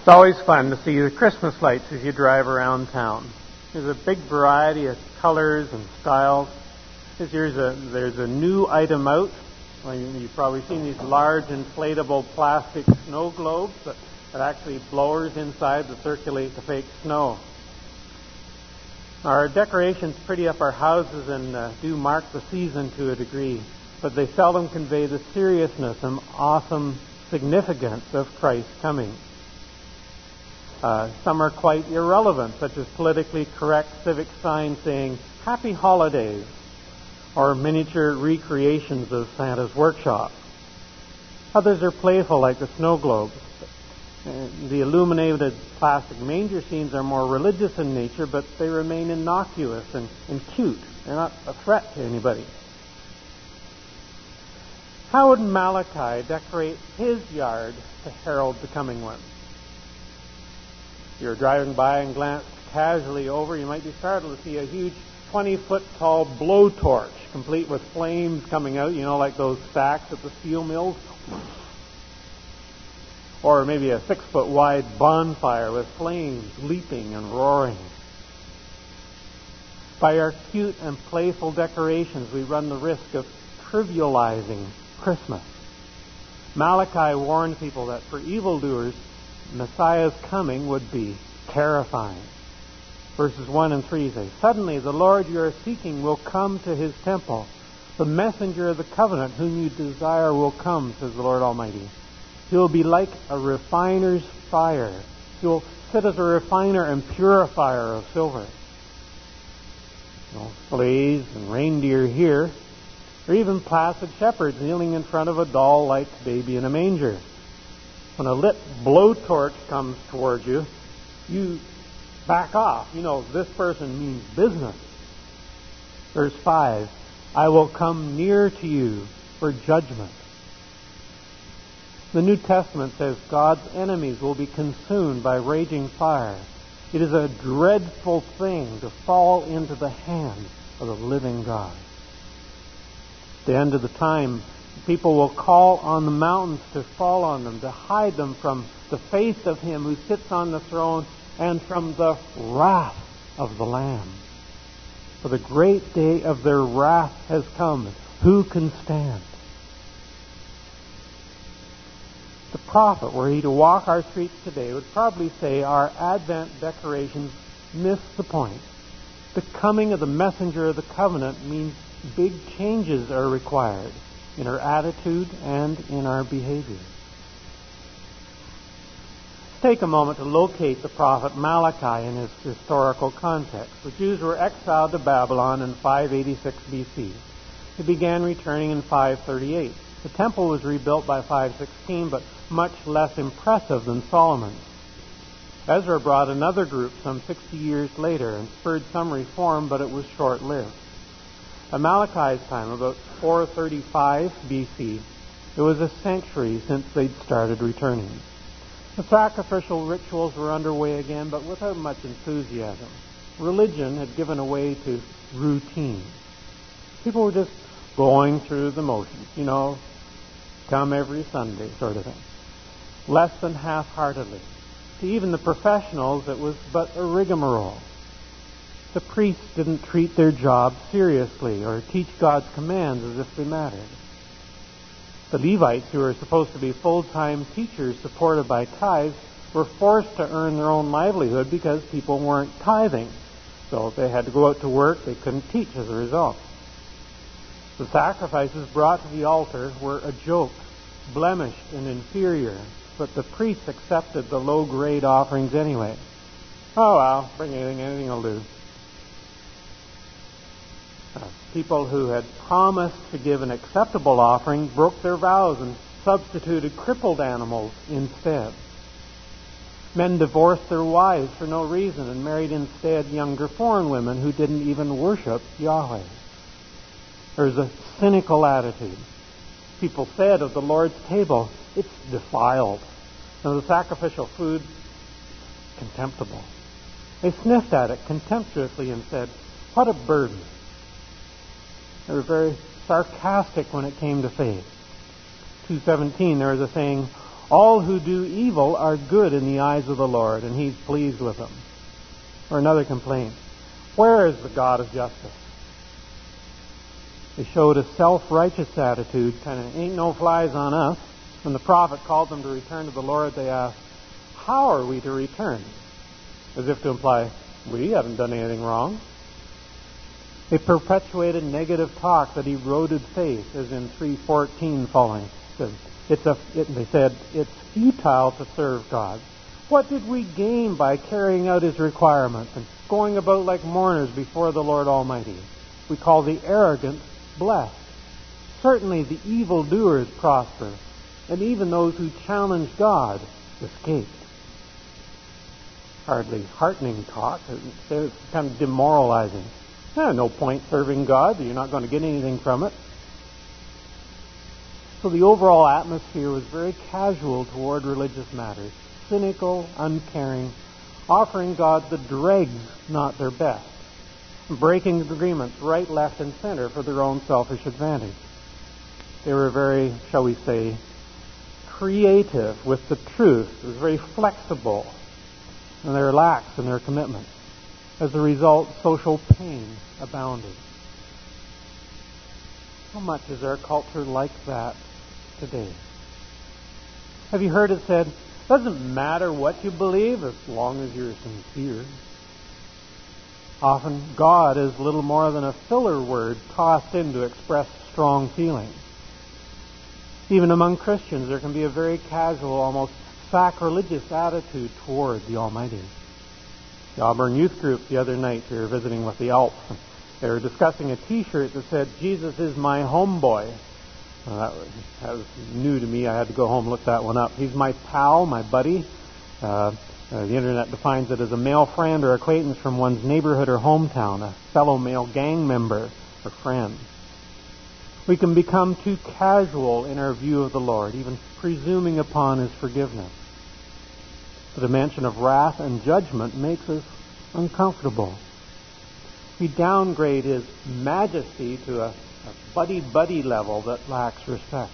It's always fun to see the Christmas lights as you drive around town. There's a big variety of colors and styles. This year's there's a new item out. Well, you've probably seen these large inflatable plastic snow globes that actually blowers inside that circulate the fake snow. Our decorations pretty up our houses and do mark the season to a degree, but they seldom convey the seriousness and awesome significance of Christ's coming. Some are quite irrelevant, such as politically correct civic signs saying Happy Holidays, or miniature recreations of Santa's workshop. Others are playful, like the snow globes. The illuminated plastic manger scenes are more religious in nature, but they remain innocuous and cute. They're not a threat to anybody. How would Malachi decorate his yard to herald the coming one? If you're driving by and glance casually over, you might be startled to see a huge 20-foot-tall blowtorch, complete with flames coming out, like those stacks at the steel mills. Or maybe a 6-foot-wide bonfire with flames leaping and roaring. By our cute and playful decorations, we run the risk of trivializing Christmas. Malachi warned people that for evildoers, Messiah's coming would be terrifying. Verses 1 and 3 say, Suddenly the Lord you are seeking will come to his temple. The messenger of the covenant whom you desire will come, says the Lord Almighty. He will be like a refiner's fire. He will sit as a refiner and purifier of silver. No sleighs and reindeer here, or even placid shepherds kneeling in front of a doll-like baby in a manger. When a lit blowtorch comes towards you, you back off. This person means business. Verse 5, I will come near to you for judgment. The New Testament says God's enemies will be consumed by raging fire. It is a dreadful thing to fall into the hands of the living God. At the end of the time, people will call on the mountains to fall on them, to hide them from the face of him who sits on the throne and from the wrath of the Lamb. For the great day of their wrath has come. Who can stand? The prophet, were he to walk our streets today, would probably say our Advent decorations miss the point. The coming of the messenger of the covenant means big changes are required in our attitude and in our behavior. Let's take a moment to locate the prophet Malachi in his historical context. The Jews were exiled to Babylon in 586 BC. They began returning in 538. The temple was rebuilt by 516, but much less impressive than Solomon's. Ezra brought another group some 60 years later and spurred some reform, but it was short-lived. At Malachi's time, about 435 BC, it was a century since they'd started returning. The sacrificial rituals were underway again, but without much enthusiasm. Religion had given way to routine. People were just going through the motions, come every Sunday sort of thing. Less than half-heartedly. To even the professionals, it was but a rigmarole. The priests didn't treat their job seriously or teach God's commands as if they mattered. The Levites, who were supposed to be full-time teachers supported by tithes, were forced to earn their own livelihood because people weren't tithing. So if they had to go out to work, they couldn't teach as a result. The sacrifices brought to the altar were a joke, blemished and inferior, but the priests accepted the low-grade offerings anyway. Oh well, bring anything will do. People who had promised to give an acceptable offering broke their vows and substituted crippled animals instead. Men divorced their wives for no reason and married instead younger foreign women who didn't even worship Yahweh. There's a cynical attitude. People said of the Lord's table, it's defiled. And the sacrificial food, contemptible. They sniffed at it contemptuously and said, what a burden. They were very sarcastic when it came to faith. 2:17, there is a saying, All who do evil are good in the eyes of the Lord, and He's pleased with them. Or another complaint. Where is the God of justice? They showed a self-righteous attitude, kind of ain't no flies on us. When the prophet called them to return to the Lord, they asked, how are we to return? As if to imply, we haven't done anything wrong. They perpetuated negative talk that eroded faith, as in 3:14 following. They said, it's futile to serve God. What did we gain by carrying out His requirements and going about like mourners before the Lord Almighty? We call the arrogant blessed. Certainly the evildoers prosper, and even those who challenge God escape. Hardly heartening talk. It's kind of demoralizing. No point serving God. You're not going to get anything from it. So the overall atmosphere was very casual toward religious matters. Cynical, uncaring, offering God the dregs, not their best. Breaking agreements right, left, and center for their own selfish advantage. They were very, shall we say, creative with the truth. It was very flexible. And they were lax in their commitment. As a result, social pain abounded. How much is our culture like that today? Have you heard it said, doesn't matter what you believe as long as you're sincere? Often, God is little more than a filler word tossed in to express strong feelings. Even among Christians, there can be a very casual, almost sacrilegious attitude toward the Almighty. The Auburn Youth Group the other night, we were visiting with the Alps. They were discussing a T-shirt that said, Jesus is my homeboy. That was new to me. I had to go home and look that one up. He's my pal, my buddy. The Internet defines it as a male friend or acquaintance from one's neighborhood or hometown, a fellow male gang member or friend. We can become too casual in our view of the Lord, even presuming upon His forgiveness. The dimension of wrath and judgment makes us uncomfortable. We downgrade His majesty to a buddy-buddy level that lacks respect.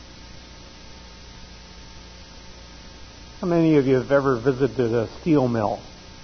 How many of you have ever visited a steel mill?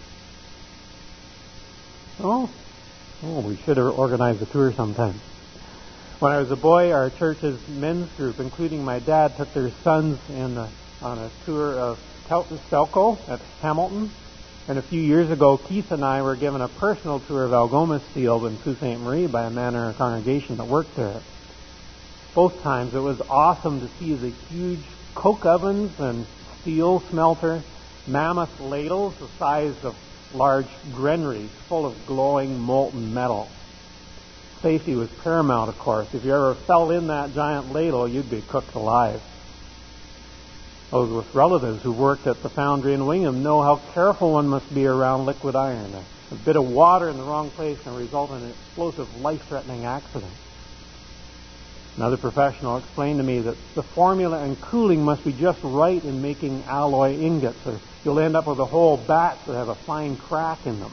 Oh, we should have organized a tour sometime. When I was a boy, our church's men's group, including my dad, took their sons on a tour of Stelco at Hamilton. And a few years ago, Keith and I were given a personal tour of Algoma Steel in Sault Ste. Marie by a man in our congregation that worked there. Both times it was awesome to see the huge coke ovens and steel smelter, mammoth ladles the size of large granaries full of glowing molten metal. Safety was paramount, of course. If you ever fell in that giant ladle, you'd be cooked alive. Those with relatives who worked at the foundry in Wingham know how careful one must be around liquid iron. A bit of water in the wrong place can result in an explosive, life-threatening accident. Another professional explained to me that the formula and cooling must be just right in making alloy ingots, or you'll end up with a whole batch that have a fine crack in them.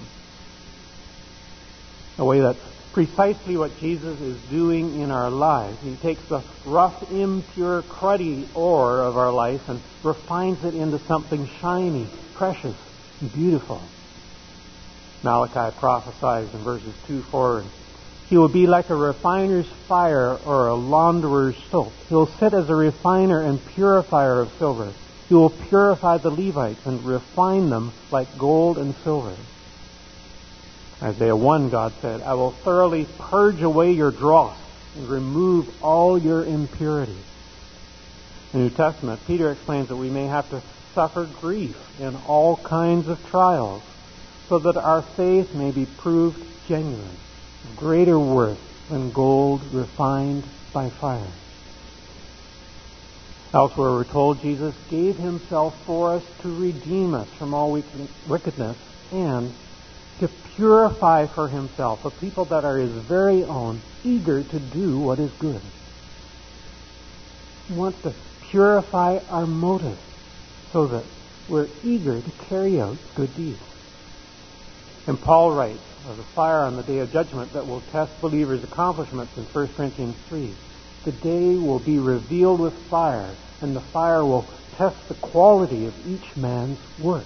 The way that's precisely what Jesus is doing in our lives. He takes the rough, impure, cruddy ore of our life and refines it into something shiny, precious, and beautiful. Malachi prophesies in verses 2-4, He will be like a refiner's fire or a launderer's soap. He will sit as a refiner and purifier of silver. He will purify the Levites and refine them like gold and silver. Isaiah 1, God said, I will thoroughly purge away your dross and remove all your impurity. In the New Testament, Peter explains that we may have to suffer grief in all kinds of trials so that our faith may be proved genuine, of greater worth than gold refined by fire. Elsewhere we're told Jesus gave Himself for us to redeem us from all wickedness and to purify for Himself a people that are His very own, eager to do what is good. He wants to purify our motives so that we're eager to carry out good deeds. And Paul writes of the fire on the day of judgment that will test believers' accomplishments in 1 Corinthians 3. The day will be revealed with fire, and the fire will test the quality of each man's work.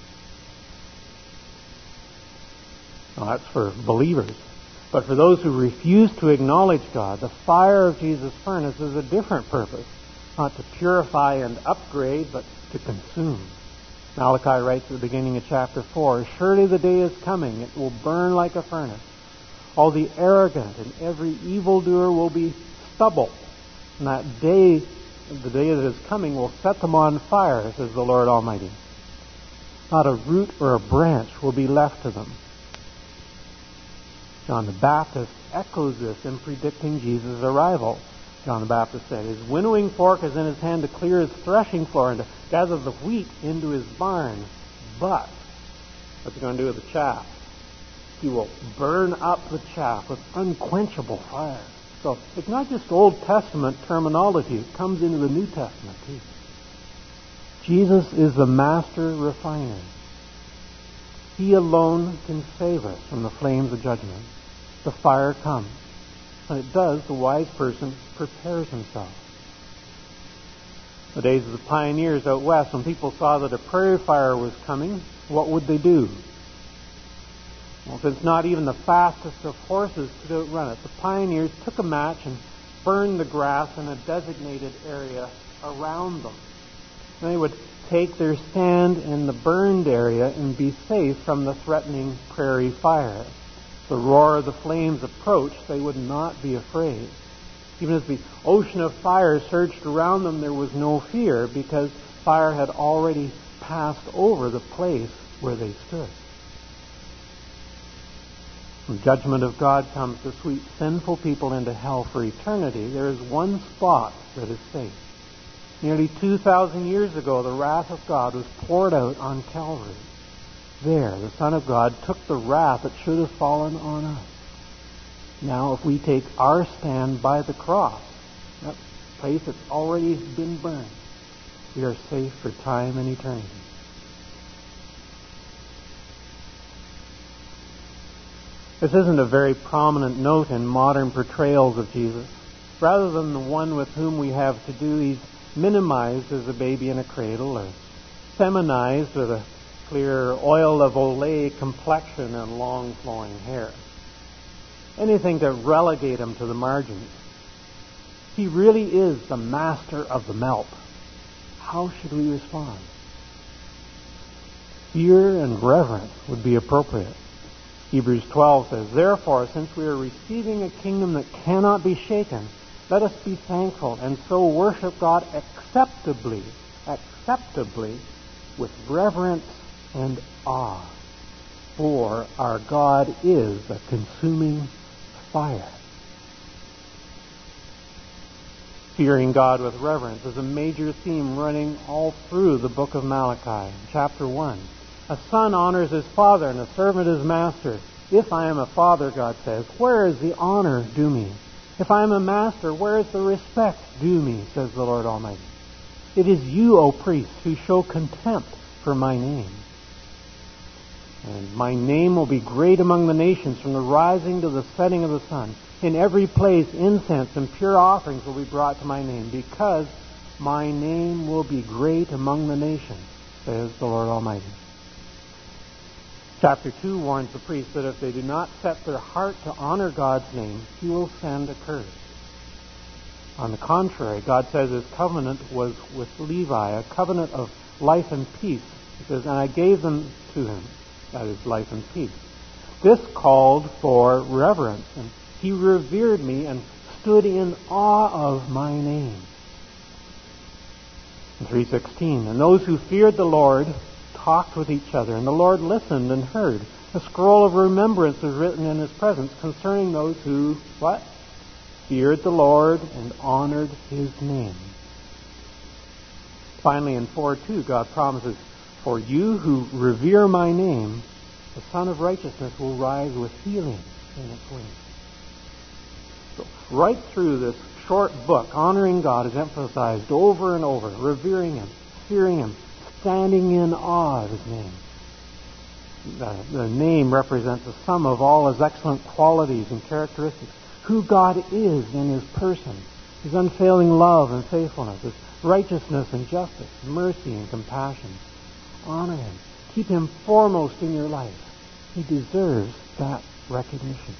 Now, that's for believers. But for those who refuse to acknowledge God, the fire of Jesus' furnace is a different purpose. Not to purify and upgrade, but to consume. Malachi writes at the beginning of chapter 4, "Surely the day is coming, it will burn like a furnace. All the arrogant and every evildoer will be stubble. And that day, the day that is coming, will set them on fire, says the Lord Almighty. Not a root or a branch will be left to them." John the Baptist echoes this in predicting Jesus' arrival. John the Baptist said, "His winnowing fork is in his hand to clear his threshing floor and to gather the wheat into his barn. But," what's he going to do with the chaff? "He will burn up the chaff with unquenchable fire." So it's not just Old Testament terminology. It comes into the New Testament too. Jesus is the master refiner. He alone can save us from the flames of judgment. The fire comes. When it does, the wise person prepares himself. The days of the pioneers out west, when people saw that a prairie fire was coming, what would they do? Well, since not even the fastest of horses could outrun it, the pioneers took a match and burned the grass in a designated area around them. They would take their stand in the burned area and be safe from the threatening prairie fire. The roar of the flames approached, they would not be afraid. Even as the ocean of fire surged around them, there was no fear because fire had already passed over the place where they stood. When the judgment of God comes to sweep sinful people into hell for eternity, there is one spot that is safe. Nearly 2,000 years ago, the wrath of God was poured out on Calvary. There, the Son of God took the wrath that should have fallen on us. Now, if we take our stand by the cross, that place that's already been burned, we are safe for time and eternity. This isn't a very prominent note in modern portrayals of Jesus. Rather than the one with whom we have to do, he's minimized as a baby in a cradle, or feminized with a clear oil of Olay complexion and long flowing hair. Anything to relegate him to the margins. He really is the master of the melt. How should we respond? Fear and reverence would be appropriate. Hebrews 12 says, "Therefore, since we are receiving a kingdom that cannot be shaken, let us be thankful and so worship God acceptably with reverence and awe. For our God is a consuming fire." Fearing God with reverence is a major theme running all through the book of Malachi. Chapter 1. A son honors his father and a servant his master. If I am a father, God says, where is the honor due me? If I am a master, where is the respect due me, says the Lord Almighty. It is you, O priests, who show contempt for my name. And my name will be great among the nations, from the rising to the setting of the sun. In every place incense and pure offerings will be brought to my name, because my name will be great among the nations, says the Lord Almighty. Chapter 2 warns the priests that if they do not set their heart to honor God's name, He will send a curse. On the contrary, God says His covenant was with Levi, a covenant of life and peace. He says, "And I gave them to him," that is, life and peace. This called for reverence, and he revered me and stood in awe of my name. In 3:16, "And those who feared the Lord talked with each other, and the Lord listened and heard. A scroll of remembrance was written in His presence concerning those who," what? "Feared the Lord and honored His name." Finally, in 4:2, God promises, "For you who revere my name, the Son of Righteousness will rise with healing in its wings." So, right through this short book, honoring God is emphasized over and over, revering Him, fearing Him, standing in awe of His name. The name represents the sum of all His excellent qualities and characteristics. Who God is in His person, His unfailing love and faithfulness, His righteousness and justice, mercy and compassion. Honor him. Keep him foremost in your life. He deserves that recognition.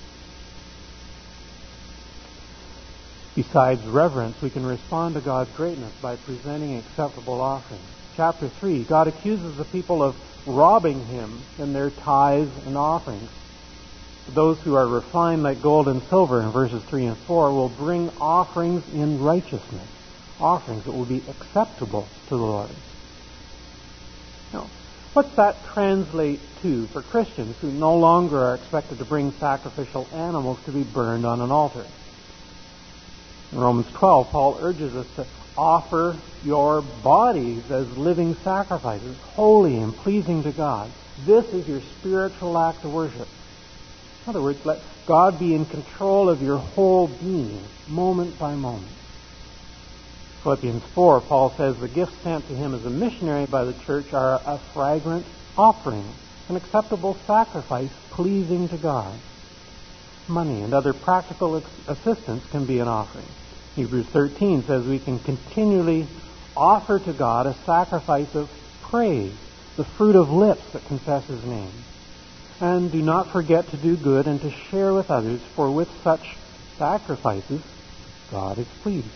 Besides reverence, we can respond to God's greatness by presenting acceptable offerings. Chapter 3, God accuses the people of robbing him in their tithes and offerings. Those who are refined like gold and silver, in verses 3 and 4, will bring offerings in righteousness, offerings that will be acceptable to the Lord. Now, what's that translate to for Christians who no longer are expected to bring sacrificial animals to be burned on an altar? In Romans 12, Paul urges us to offer your bodies as living sacrifices, holy and pleasing to God. This is your spiritual act of worship. In other words, let God be in control of your whole being, moment by moment. Philippians 4, Paul says the gifts sent to him as a missionary by the church are a fragrant offering, an acceptable sacrifice pleasing to God. Money and other practical assistance can be an offering. Hebrews 13 says we can continually offer to God a sacrifice of praise, the fruit of lips that confess his name. And do not forget to do good and to share with others, for with such sacrifices God is pleased.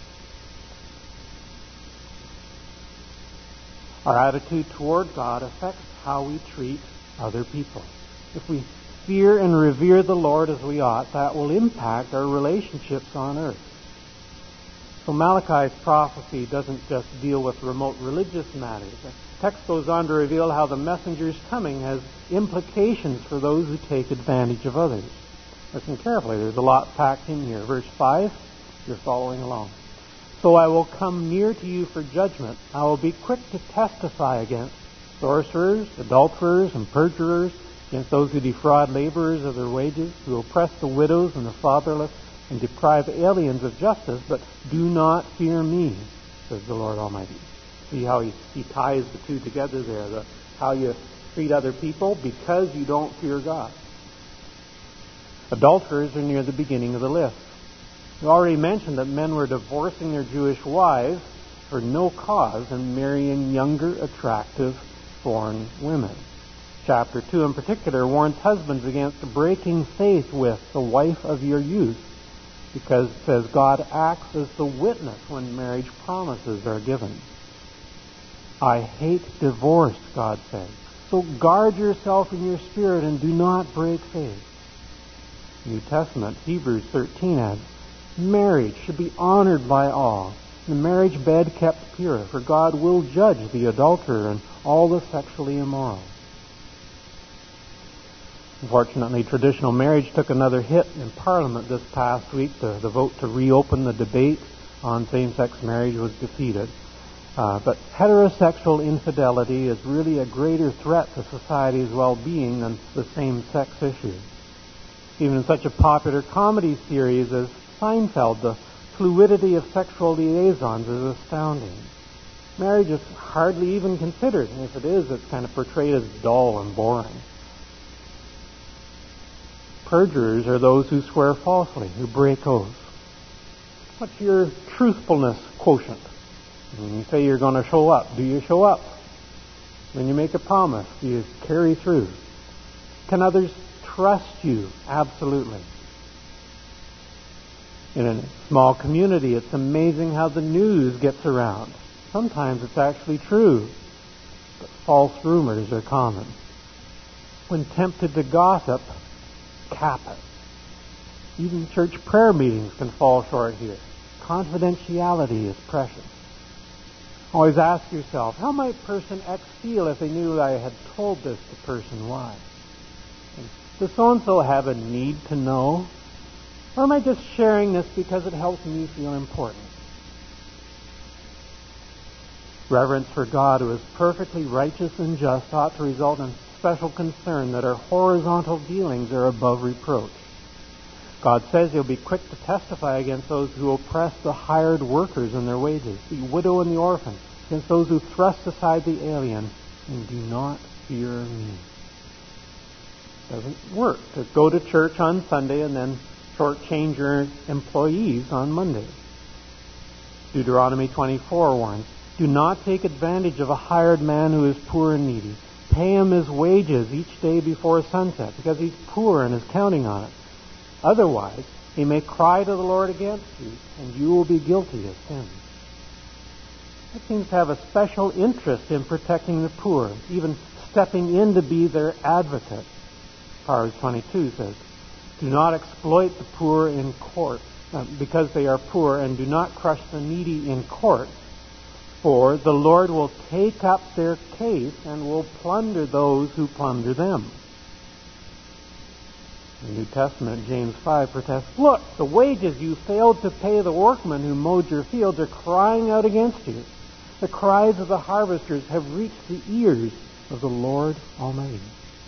Our attitude toward God affects how we treat other people. If we fear and revere the Lord as we ought, that will impact our relationships on earth. So Malachi's prophecy doesn't just deal with remote religious matters. The text goes on to reveal how the messenger's coming has implications for those who take advantage of others. Listen carefully. There's a lot packed in here. Verse 5, you're following along. So I will come near to you for judgment. I will be quick to testify against sorcerers, adulterers, and perjurers, against those who defraud laborers of their wages, who oppress the widows and the fatherless, and deprive aliens of justice, but do not fear me, says the Lord Almighty. See how he ties the two together there, how you treat other people because you don't fear God. Adulterers are near the beginning of the list. We already mentioned that men were divorcing their Jewish wives for no cause and marrying younger, attractive, foreign women. Chapter 2 in particular warns husbands against breaking faith with the wife of your youth, because it says God acts as the witness when marriage promises are given. I hate divorce, God says. So guard yourself in your spirit and do not break faith. New Testament, Hebrews 13 adds, marriage should be honored by all, the marriage bed kept pure, for God will judge the adulterer and all the sexually immoral. Unfortunately, traditional marriage took another hit in Parliament this past week. The vote to reopen the debate on same-sex marriage was defeated. But heterosexual infidelity is really a greater threat to society's well-being than the same-sex issue. Even in such a popular comedy series as Seinfeld, the fluidity of sexual liaisons is astounding. Marriage is hardly even considered, and if it is, it's kind of portrayed as dull and boring. Perjurers are those who swear falsely, who break oaths. What's your truthfulness quotient? When you say you're going to show up, do you show up? When you make a promise, do you carry through? Can others trust you? Absolutely. In a small community, it's amazing how the news gets around. Sometimes it's actually true, but false rumors are common. When tempted to gossip, cap it. Even church prayer meetings can fall short here. Confidentiality is precious. Always ask yourself, how might person X feel if they knew I had told this to person Y? Does so-and-so have a need to know? Or am I just sharing this because it helps me feel important? Reverence for God, who is perfectly righteous and just, ought to result in special concern that our horizontal dealings are above reproach. God says he'll be quick to testify against those who oppress the hired workers and their wages, the widow and the orphan, against those who thrust aside the alien, and do not fear me. It doesn't work to go to church on Sunday and then shortchange your employees on Monday. Deuteronomy 24 warns, do not take advantage of a hired man who is poor and needy. Pay him his wages each day before sunset, because he's poor and is counting on it. Otherwise, he may cry to the Lord against you, and you will be guilty of sin. It seems to have a special interest in protecting the poor, even stepping in to be their advocate. Proverbs 22 says, do not exploit the poor in court, because they are poor, and do not crush the needy in court. For the Lord will take up their case and will plunder those who plunder them. In the New Testament, James 5 protests, look, the wages you failed to pay the workmen who mowed your fields are crying out against you. The cries of the harvesters have reached the ears of the Lord Almighty.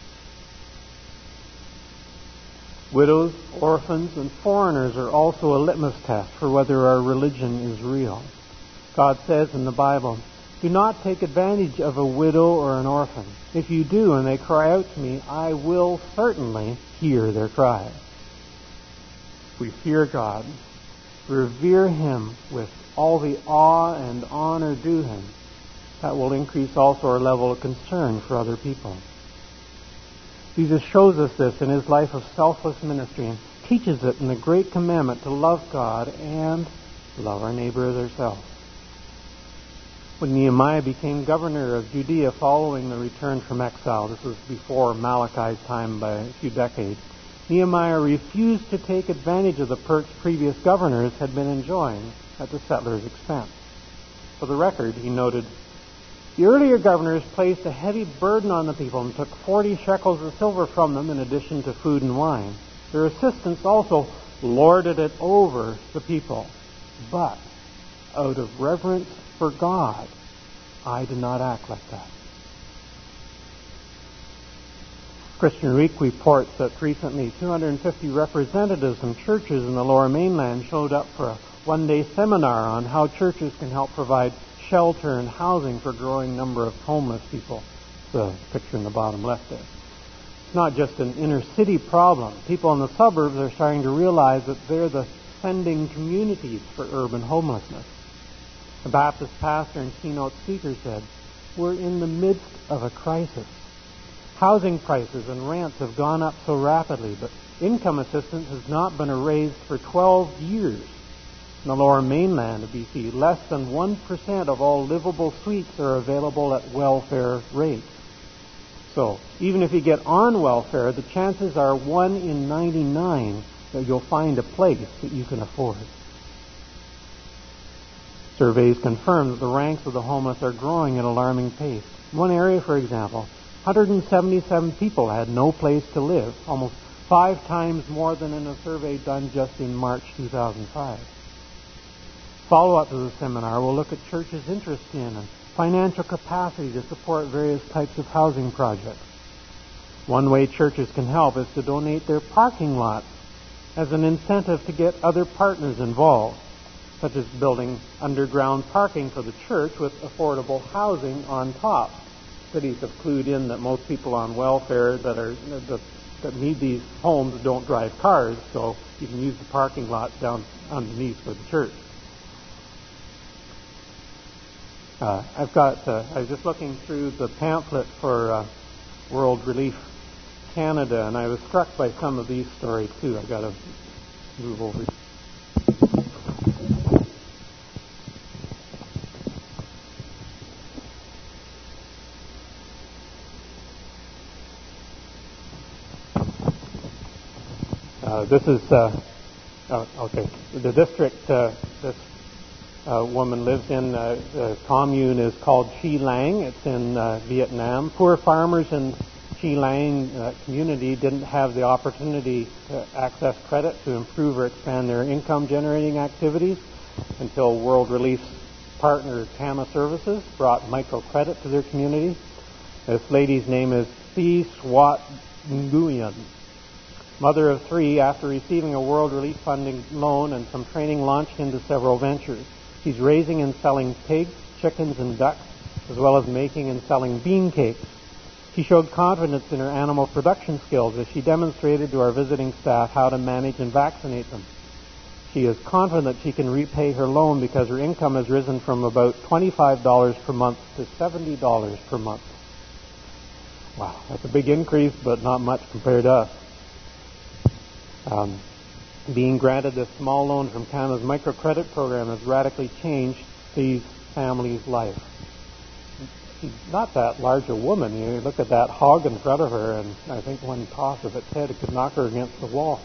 Widows, orphans, and foreigners are also a litmus test for whether our religion is real. God says in the Bible, do not take advantage of a widow or an orphan. If you do and they cry out to me, I will certainly hear their cry. If we fear God, revere Him with all the awe and honor due Him, that will increase also our level of concern for other people. Jesus shows us this in His life of selfless ministry and teaches it in the great commandment to love God and love our neighbor as ourselves. When Nehemiah became governor of Judea following the return from exile, this was before Malachi's time by a few decades, Nehemiah refused to take advantage of the perks previous governors had been enjoying at the settlers' expense. For the record, he noted, the earlier governors placed a heavy burden on the people and took 40 shekels of silver from them in addition to food and wine. Their assistants also lorded it over the people. But out of reverence for God, I did not act like that. Christian Week reports that recently 250 representatives from churches in the Lower Mainland showed up for a one-day seminar on how churches can help provide shelter and housing for a growing number of homeless people. The picture in the bottom left there. It's not just an inner-city problem. People in the suburbs are starting to realize that they're the sending communities for urban homelessness. A Baptist pastor and keynote speaker said, we're in the midst of a crisis. Housing prices and rents have gone up so rapidly, but income assistance has not been raised for 12 years. In the Lower Mainland of BC, less than 1% of all livable suites are available at welfare rates. So, even if you get on welfare, the chances are 1 in 99 that you'll find a place that you can afford. Surveys confirm that the ranks of the homeless are growing at an alarming pace. In one area, for example, 177 people had no place to live, almost 5 times more than in a survey done just in March 2005. Follow-up to the seminar will look at churches' interest in and financial capacity to support various types of housing projects. One way churches can help is to donate their parking lots as an incentive to get other partners involved, such as building underground parking for the church with affordable housing on top. Cities have clued in that most people on welfare that need these homes don't drive cars, so you can use the parking lot down underneath for the church. I was just looking through the pamphlet for World Relief Canada, and I was struck by some of these stories too. I've got to move over. This is okay. The district this woman lives in, the commune is called Chi Lang. It's in Vietnam. Poor farmers in Chi Lang community didn't have the opportunity to access credit to improve or expand their income-generating activities until World Relief's partner, Tama Services, brought microcredit to their community. This lady's name is Thi Swat Nguyen. Mother of 3, after receiving a World Relief funding loan and some training, launched into several ventures. She's raising and selling pigs, chickens, and ducks, as well as making and selling bean cakes. She showed confidence in her animal production skills as she demonstrated to our visiting staff how to manage and vaccinate them. She is confident that she can repay her loan because her income has risen from about $25 per month to $70 per month. Wow, that's a big increase, but not much compared to us. Being granted this small loan from Canada's microcredit program has radically changed Steve's family's life. She's not that large a woman. You look at that hog in front of her, and I think one toss of its head, it could knock her against the wall.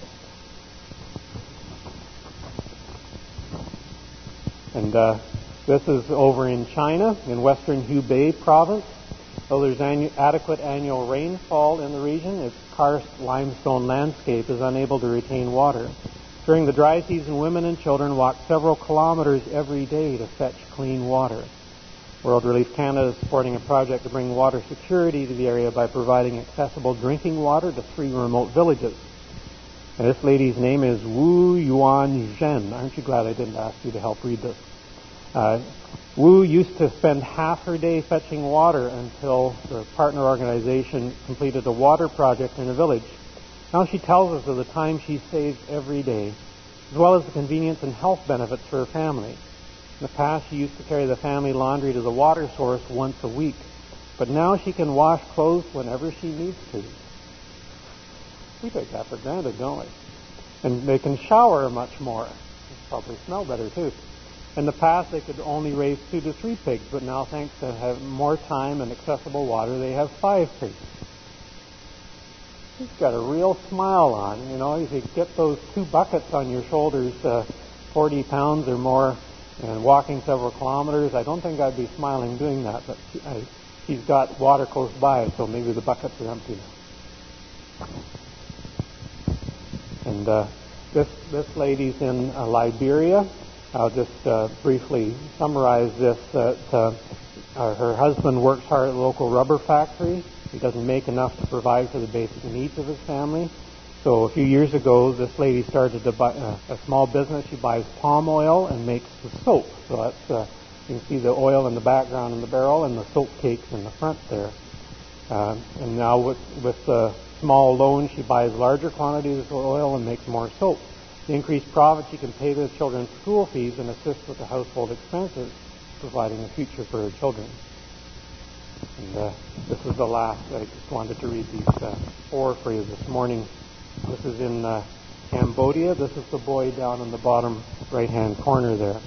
And this is over in China, in western Hubei province. Though there's adequate annual rainfall in the region, its karst limestone landscape is unable to retain water. During the dry season, women and children walk several kilometers every day to fetch clean water. World Relief Canada is supporting a project to bring water security to the area by providing accessible drinking water to 3 remote villages. And this lady's name is Wu Yuan Zhen. Aren't you glad I didn't ask you to help read this? Wu used to spend half her day fetching water until the partner organization completed a water project in the village. Now she tells us of the time she saves every day, as well as the convenience and health benefits for her family. In the past, she used to carry the family laundry to the water source once a week, but now she can wash clothes whenever she needs to. We take that for granted, don't we? And they can shower much more. They probably smell better, too. In the past, they could only raise 2 to 3 pigs, but now, thanks to have more time and accessible water, they have 5 pigs. She's got a real smile on. You know, if you get those 2 buckets on your shoulders, 40 pounds or more, and walking several kilometers, I don't think I'd be smiling doing that, but she's got water close by, so maybe the buckets are empty now. And this lady's in Liberia. I'll just briefly summarize this. Her husband works hard at the local rubber factory. He doesn't make enough to provide for the basic needs of his family. So a few years ago, this lady started to buy a small business. She buys palm oil and makes the soap. So that's you can see the oil in the background in the barrel and the soap cakes in the front there. And now with the small loan, she buys larger quantities of oil and makes more soap. The increased profit, she can pay the children's school fees and assist with the household expenses, providing a future for her children. And this is the last. I just wanted to read these 4 for you this morning. This is in Cambodia. This is the boy down in the bottom right-hand corner there.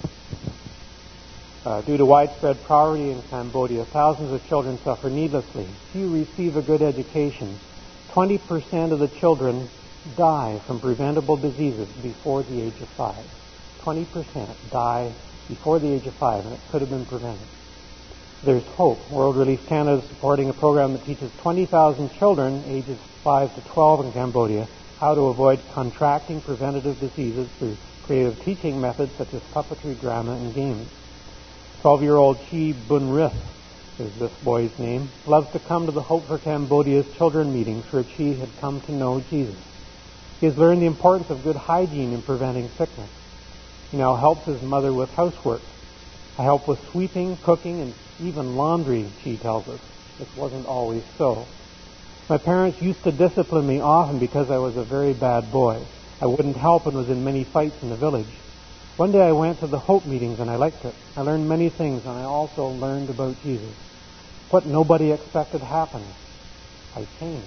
Due to widespread poverty in Cambodia, thousands of children suffer needlessly. Few receive a good education. 20% of the children die from preventable diseases before the age of 5. 20% die before the age of 5, and it could have been prevented. There's hope. World Relief Canada is supporting a program that teaches 20,000 children ages 5 to 12 in Cambodia how to avoid contracting preventative diseases through creative teaching methods such as puppetry, drama, and games. 12-year-old Chi Bunrith is this boy's name, loves to come to the Hope for Cambodia's children meetings where Chi had come to know Jesus. He has learned the importance of good hygiene in preventing sickness. He now helps his mother with housework. I help with sweeping, cooking, and even laundry, Chi tells us. This wasn't always so. My parents used to discipline me often because I was a very bad boy. I wouldn't help and was in many fights in the village. One day I went to the Hope meetings and I liked it. I learned many things and I also learned about Jesus. What nobody expected happened. I changed.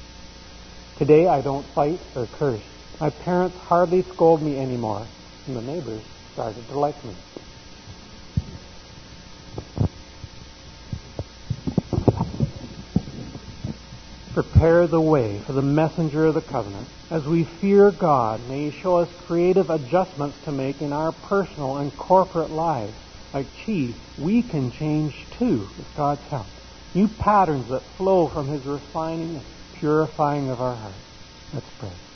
Today I don't fight or curse. My parents hardly scold me anymore, and the neighbors started to like me. Prepare the way for the messenger of the covenant. As we fear God, may He show us creative adjustments to make in our personal and corporate lives. Like Chi, we can change too with God's help. New patterns that flow from His refining and purifying of our hearts. Let's pray.